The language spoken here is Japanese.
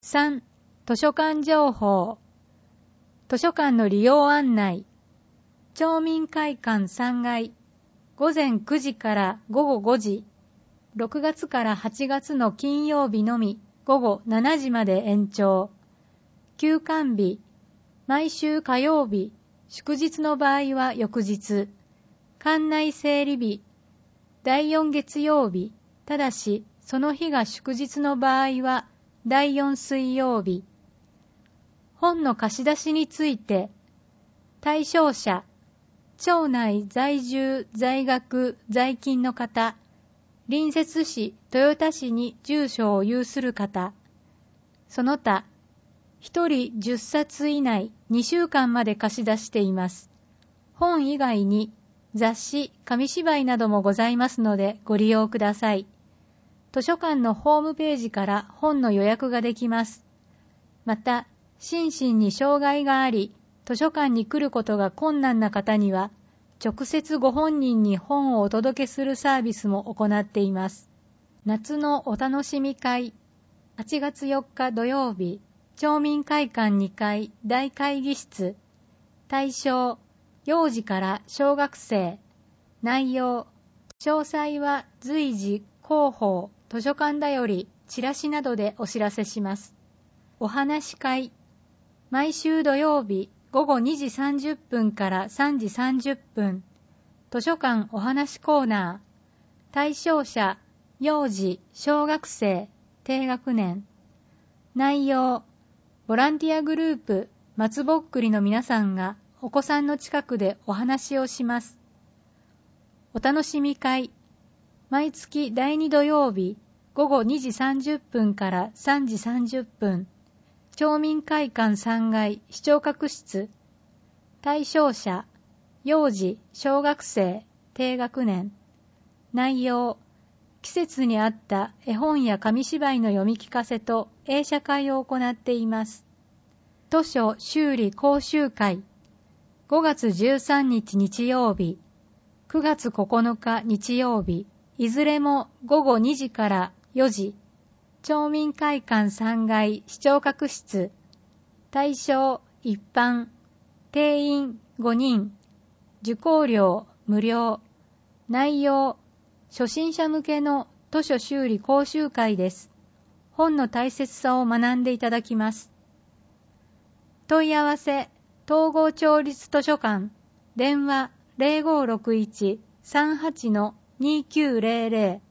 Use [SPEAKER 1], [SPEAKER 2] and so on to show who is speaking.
[SPEAKER 1] 3、図書館情報。図書館の利用案内。町民会館3階、午前9時から午後5時、6月から8月の金曜日のみ午後7時まで延長。休館日、毎週火曜日、祝日の場合は翌日。館内整理日、第4月曜日、ただしその日が祝日の場合は第4水曜日。本の貸し出しについて、対象者、町内在住在学在勤の方、隣接市豊田市に住所を有する方、その他、1人10冊以内2週間まで貸し出しています。本以外に雑誌、紙芝居などもございますのでご利用ください。図書館のホームページから本の予約ができます。また、心身に障害があり、図書館に来ることが困難な方には、直接ご本人に本をお届けするサービスも行っています。夏のお楽しみ会、8月4日土曜日、町民会館2階大会議室、対象、幼児から小学生、内容、詳細は随時広報、図書館だよりチラシなどでお知らせします。お話会、毎週土曜日午後2時30分から3時30分、図書館お話コーナー、対象者、幼児、小学生、低学年、内容、ボランティアグループ、松ぼっくりの皆さんがお子さんの近くでお話をします。お楽しみ会、毎月第2土曜日午後2時30分から3時30分、町民会館3階視聴覚室、対象者、幼児、小学生、低学年、内容、季節に合った絵本や紙芝居の読み聞かせと映写会を行っています。図書修理講習会、5月13日日曜日、9月9日日曜日、いずれも午後2時から4時、町民会館3階視聴覚室、対象一般、定員5人、受講料無料、内容、初心者向けの図書修理講習会です。本の大切さを学んでいただきます。問い合わせ、統合町立図書館、電話 0561-38-2900